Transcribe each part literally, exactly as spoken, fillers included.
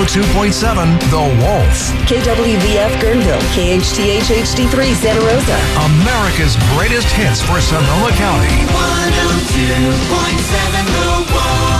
two point seven The Wolf. K W V F Guerneville, K H T H H D three Santa Rosa. America's greatest hits for Sonoma County. one oh two point seven The Wolf.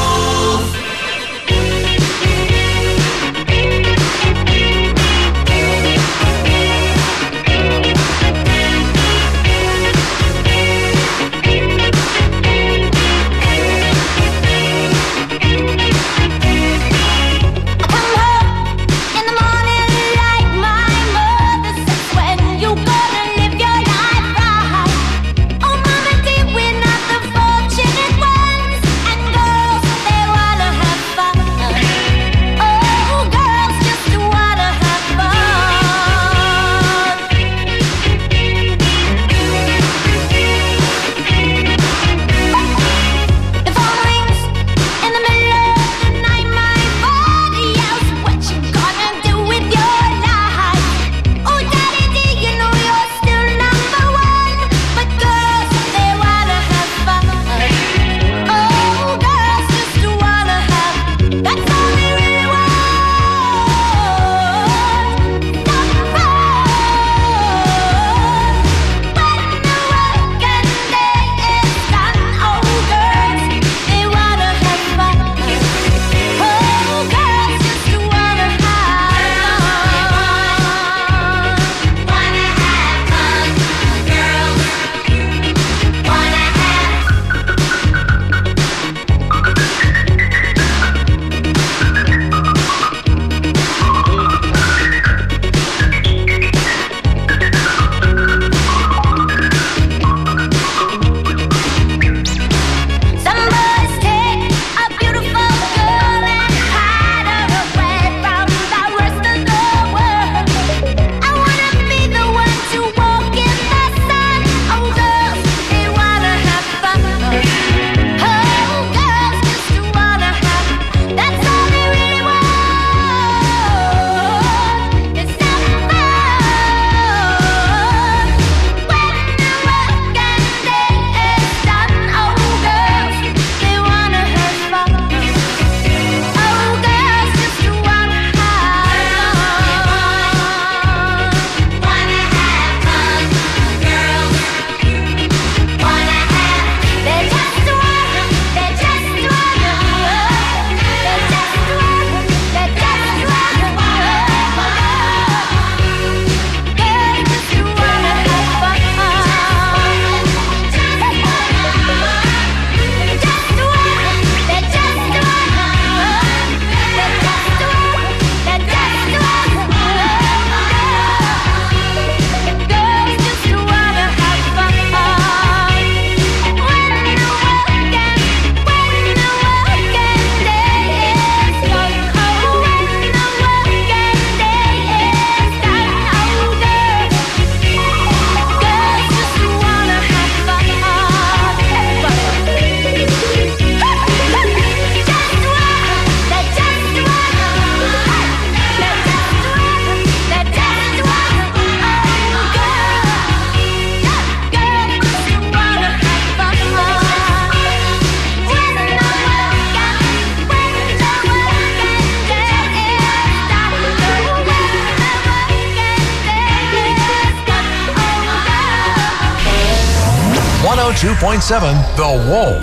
one oh two point seven The Wolf.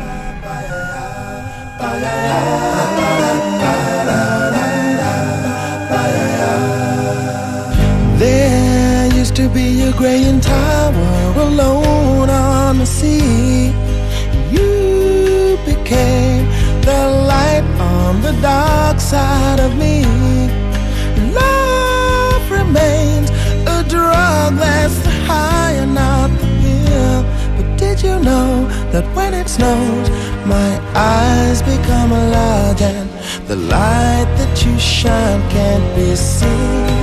There used to be a graying tower alone on the sea. You became the light on the dark side of me. Love remains a drug that's the high and not the pill. But did you know that when it snows, my eyes become large and the light that you shine can't be seen?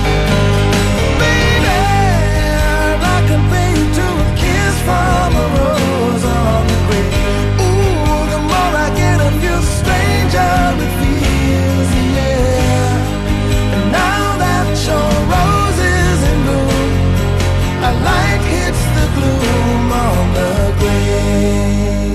From a rose on the grave. Ooh, the more I get of you, the stranger it feels, yeah. And now that your rose is in bloom, a light hits the gloom on the grave.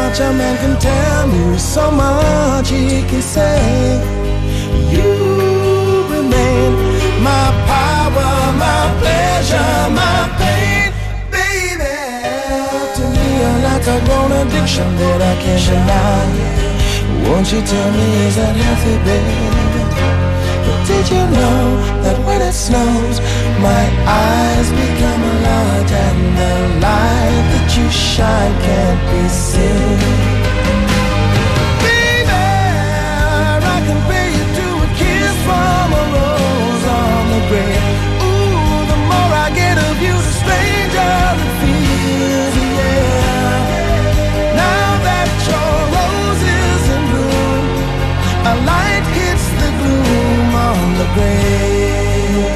much a man can tell me, so much he can say. You remain my power, my pleasure, my pain, baby. To me you're like a grown addiction that I can't deny. Won't you tell me, is that healthy, baby? But did you know that when it snows, my eyes become a lot, and the light that you shine can't be seen? Baby, I can pay you to a kiss from a rose on the grave. Ooh, the more I get of you, the stranger it feels, yeah. Now that your rose is in bloom, a light hits the gloom on the grave.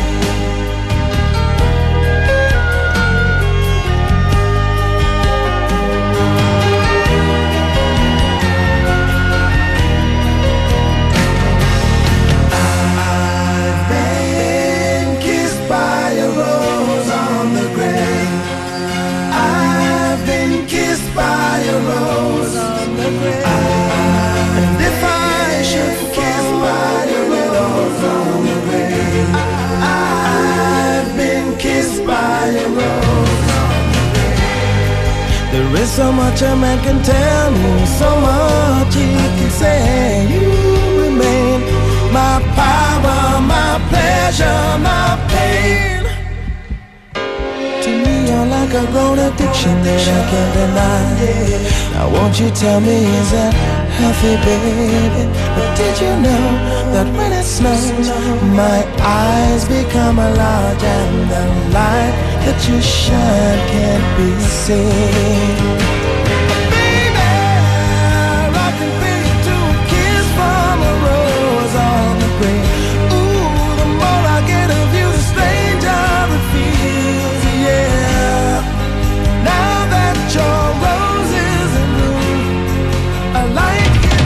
I've been kissed by a rose on the grave. I've been kissed by a rose on the grave. And if I should kiss by a rose on the grave, I've been kissed by a rose on the grave. There is so much a man can tell me, so much he can say. You remain my power, my pleasure, my pain. To me you're like a grown addiction that I can't deny. Now won't you tell me, is that healthy, baby? But did you know that when it snows, my eyes become a large, and the light that you shine can't be seen? Baby, I can pay you to a kiss from a rose on the grave. Ooh, the more I get of you, the stranger it feels, yeah. Now that your rose is in bloom, a light hits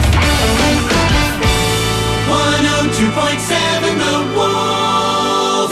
one oh two point seven The Wolf.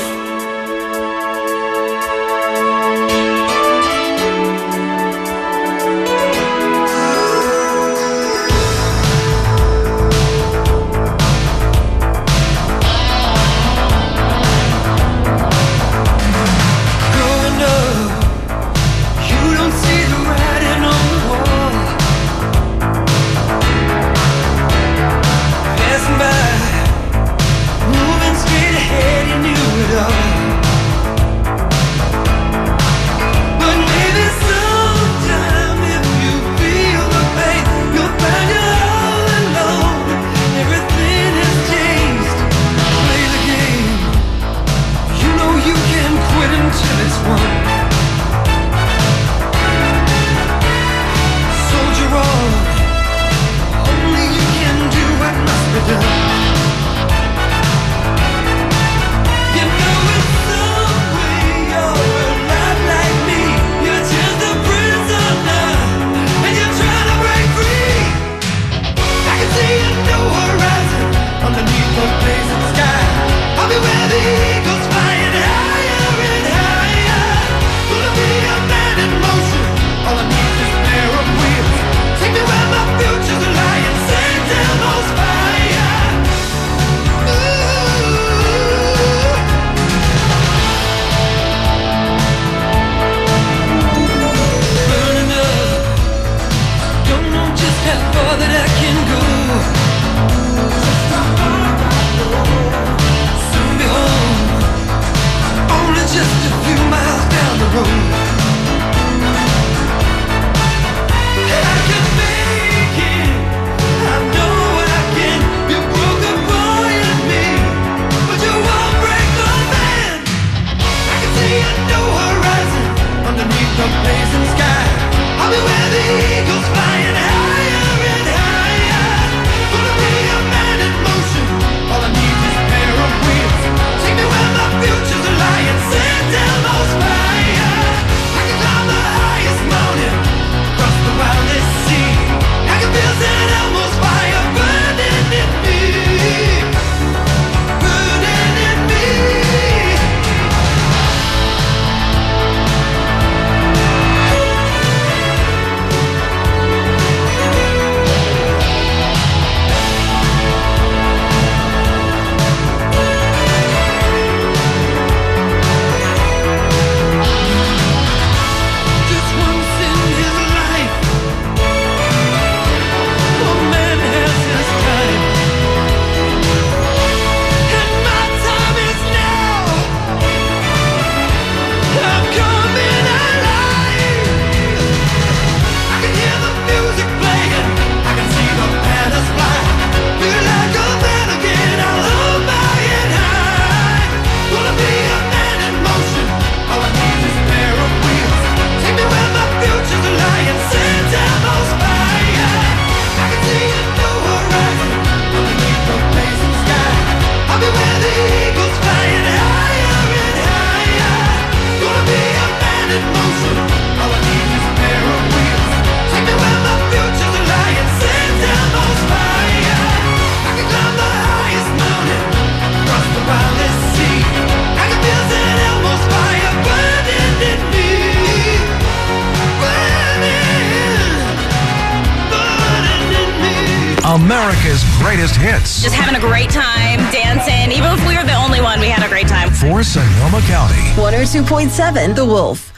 America's greatest hits. Just having a great time, dancing. Even if we were the only one, we had a great time. For Sonoma County. one oh two point seven The Wolf.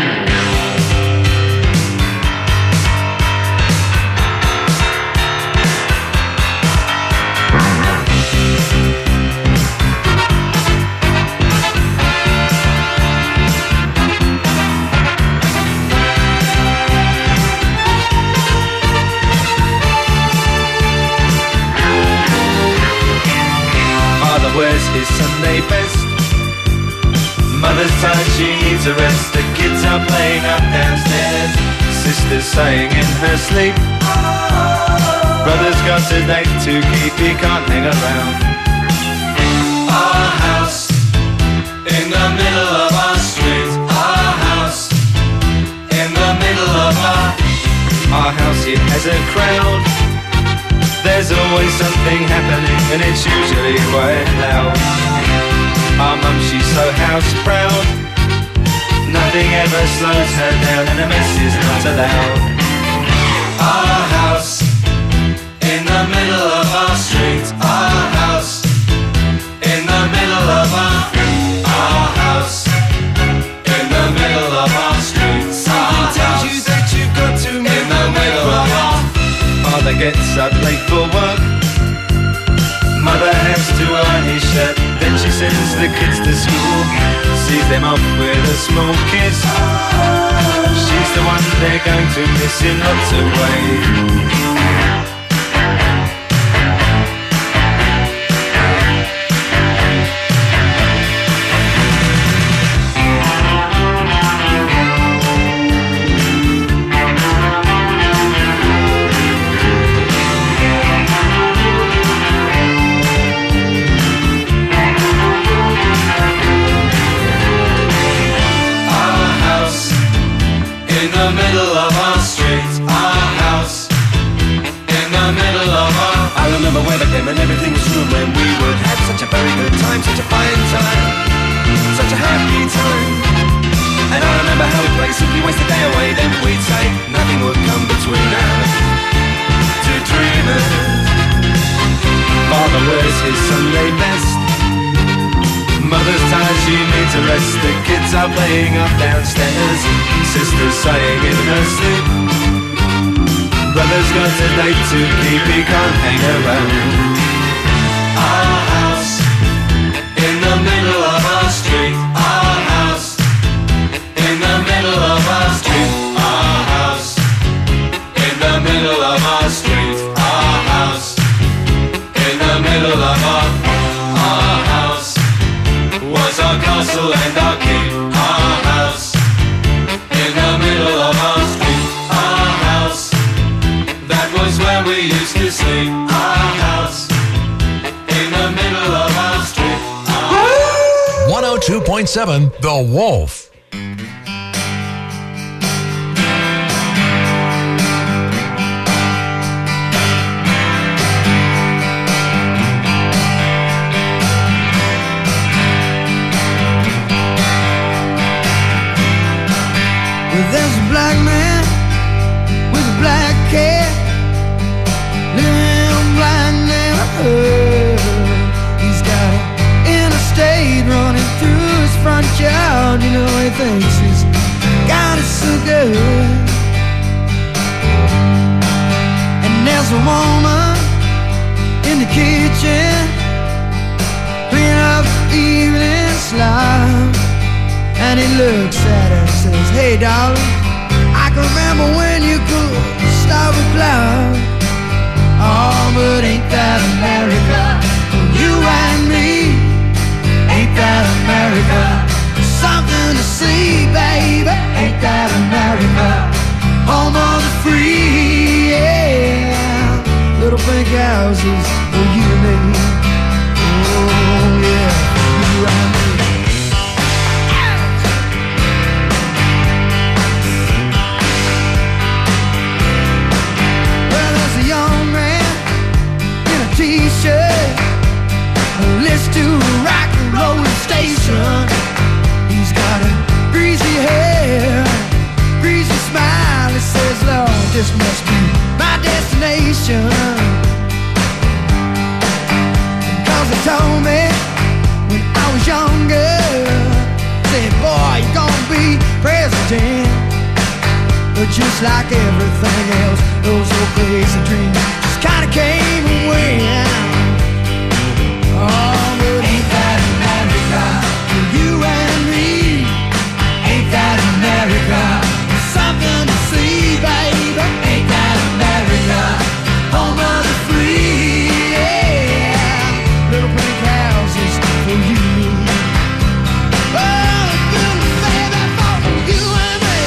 Wears his Sunday best. Mother's tired, she needs a rest. The kids are playing up downstairs. Sister's sighing in her sleep. Brother's got a date to keep, he can't hang around. Our house in the middle of our street. Our house in the middle of our Our house, it has a crowd. There's always something happening and it's usually quite loud. Our mum, she's so house proud. Nothing ever slows her down and a mess is not allowed. Our house in the middle of our street. Our house in the middle of our Our house in the middle of our street. Something tells you that you've got to in the middle of our Father gets up late for work. Mother has to iron his shirt. Then she sends the kids to school. Sees them off with a small kiss. She's the one they're going to miss in lots of ways. In the middle of our street, our house in the middle of our I remember when I came and everything was new when we would have such a very good time, such a fine time, such a happy time. And I remember how we'd play, simply waste the day away, then we'd say nothing would come between us, two dreamers. Father wears his Sunday best. Mother's tired, she needs a rest. The kids are playing up downstairs. Sister's sighing in her sleep. Brother's got a date to keep, he can't hang around. Our house in the middle of our street. Our house in the middle of our street. Our house in the middle of our street. Our house in the middle of our Our house was our castle and our keep. Our house in the middle of our street. Our house, that was where we used to sleep. Our house in the middle of our street. Our one oh two point seven The Wolf. There's a black man with a black cat living in a black neighborhood. He's got an interstate running through his front yard. You know he thinks he's got it so good. And there's a woman in the kitchen cleaning up the evening slime. And he looks at her and says, hey darling, I can remember when you could stop a cloud. Oh, but ain't that America? You and me, ain't that America? Something to see, baby, ain't that America? Home of the free, yeah. Little pink houses for you and me. Oh yeah, you and me. T-shirt, list to a rock and roll station. He's got a greasy hair, greasy smile. He says, Lord, this must be my destination. 'cause they told me when I was younger, said, boy, you're gonna be president. But just like everything else, those old crazy dreams just kinda came and went. Oh, but ain't that America for you and me? Ain't that America? Something to see, baby. Ain't that America? Home of the free, yeah. Little pink houses for you. Oh, little baby, for you and me.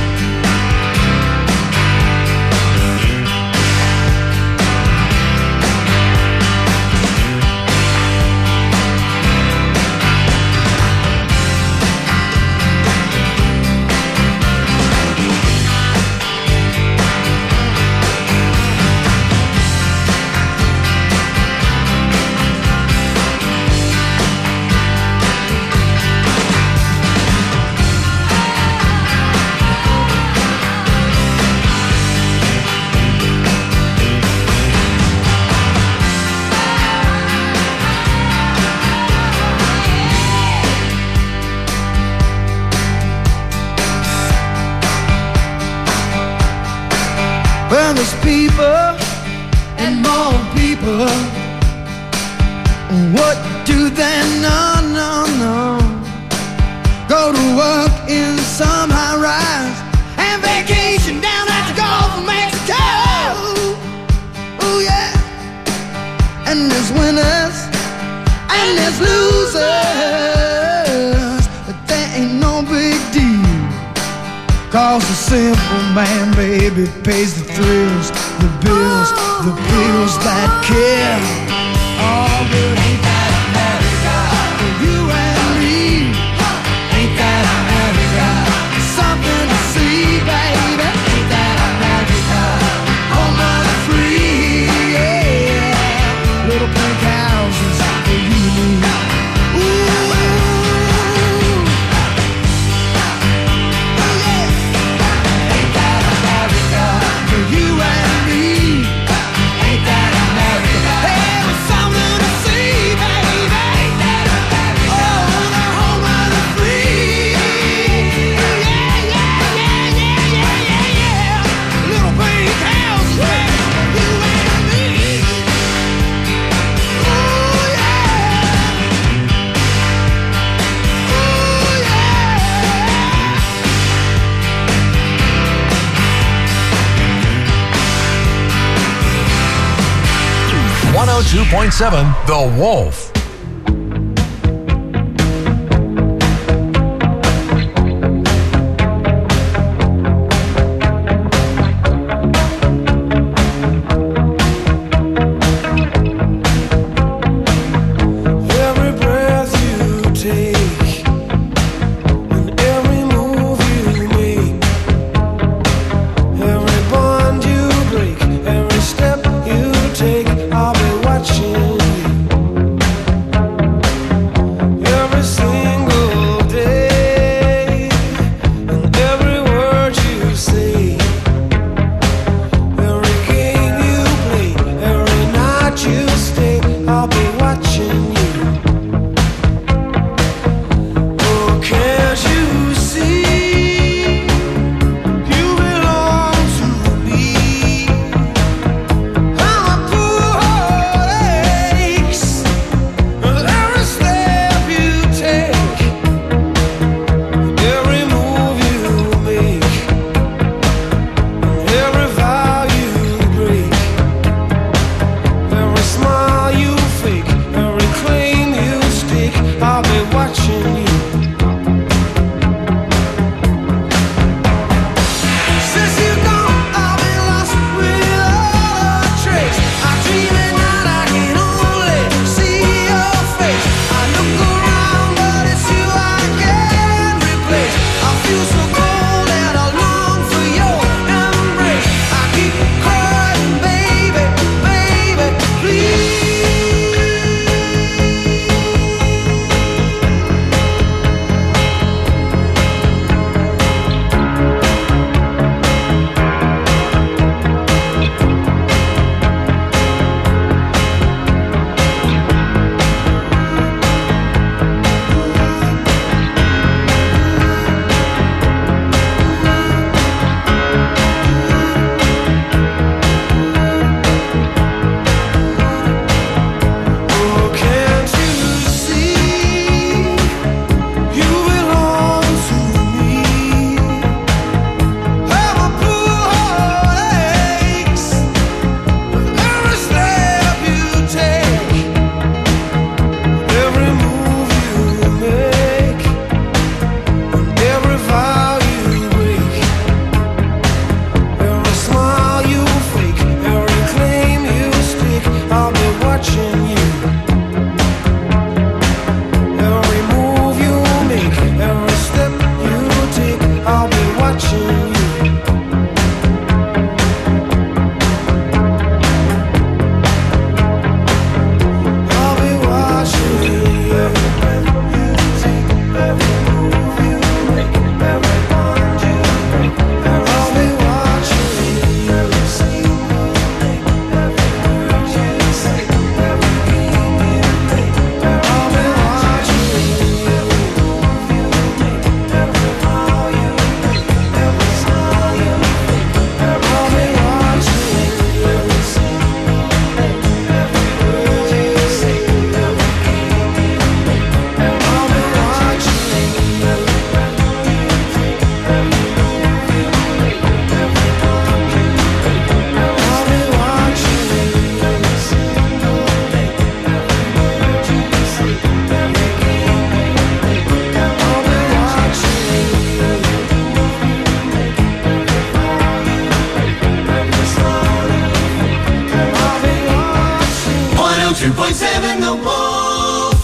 Well, there's people and more people. What do they know? No, no. Go to work in some high rise and vacation down at the Gulf of Mexico. Oh yeah. And there's winners and there's losers, but that ain't no big deal. 'Cause the simple man, baby, pays the thrills, the bills, the bills that kill. Oh, but ain't that America for you and me? Ain't that America? Something to see, baby. Ain't that America? Home of the free, yeah. Little pink houses for you and me. Ooh. You and me, ain't that America? Hey, with something to see, baby, ain't that America? Oh, the home of the free, yeah, yeah, yeah, yeah, yeah, yeah, yeah. Little pink houses, baby, you and me. Ooh, yeah. Ooh, yeah. one oh two point seven The Wolf. Every breath you take and every move you make, every bond you break, every step you take, I'll be watching you. two point seven The Wolf.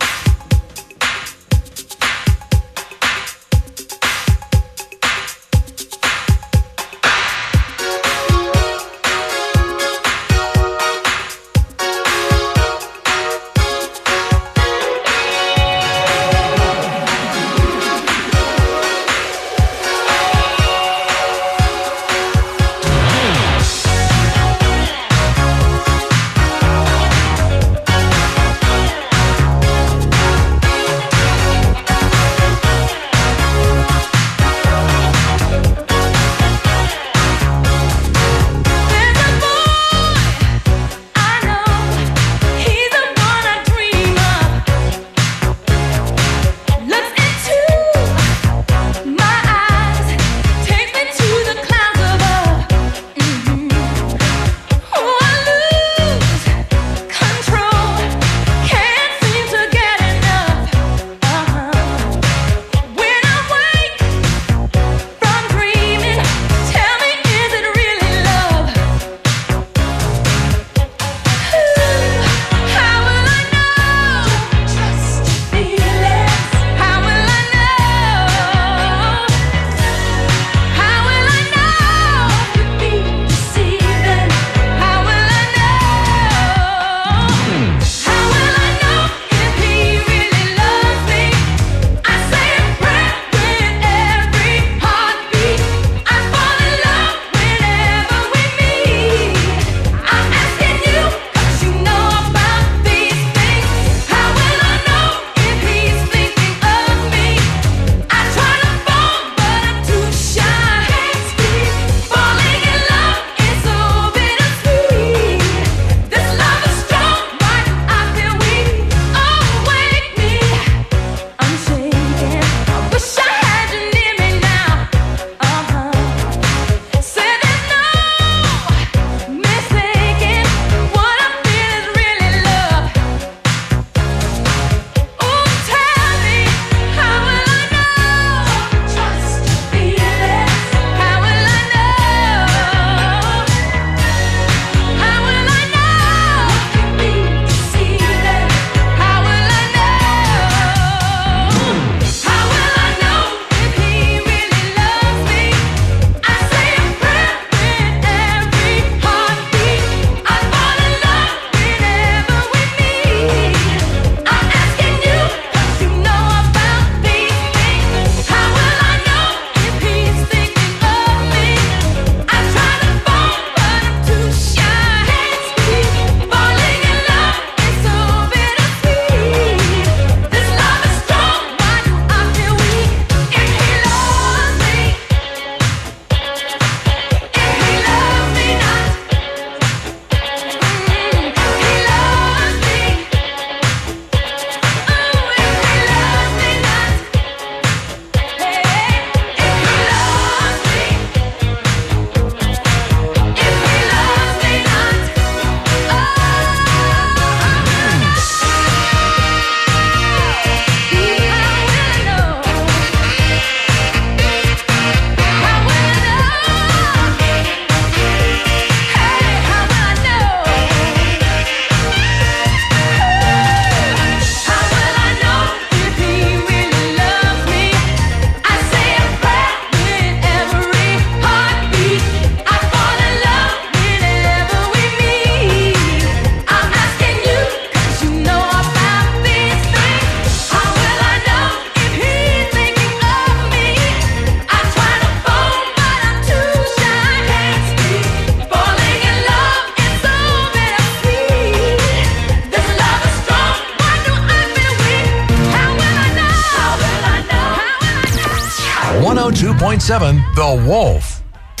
one oh two point seven The Wolf.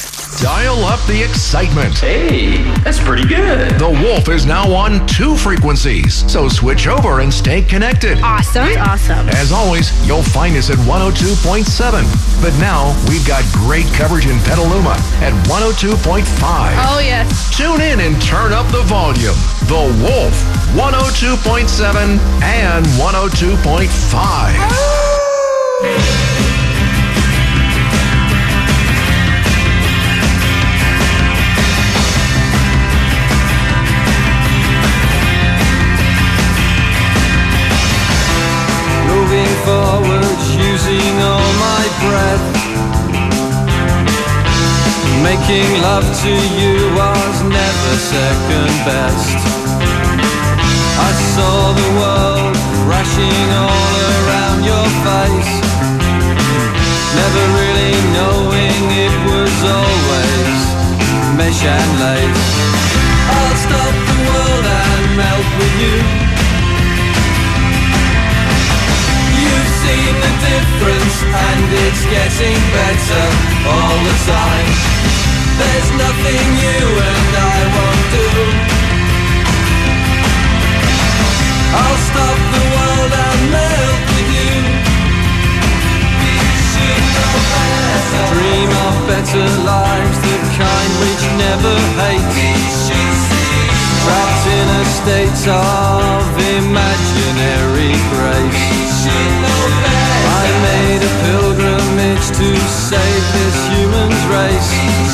Dial up the excitement. Hey, that's pretty good. The Wolf is now on two frequencies, so switch over and stay connected. Awesome. Awesome. As always, you'll find us at one oh two point seven. But now we've got great coverage in Petaluma at one oh two point five. Oh, yes. Tune in and turn up the volume. The Wolf, one oh two point seven and one oh two point five. Making love to you was never second best. I saw the world crashing all around your face, never really knowing it was always mesh and lace. I'll stop the world and melt with you. You've seen the difference and it's getting better all the time. There's nothing you and I won't do. I'll stop the world and melt with you. We should know better. Dream of better lives, the kind which never hate. We should see. Trapped in a state of imaginary grace. We should know better. I made a pilgrimage to save this human's race.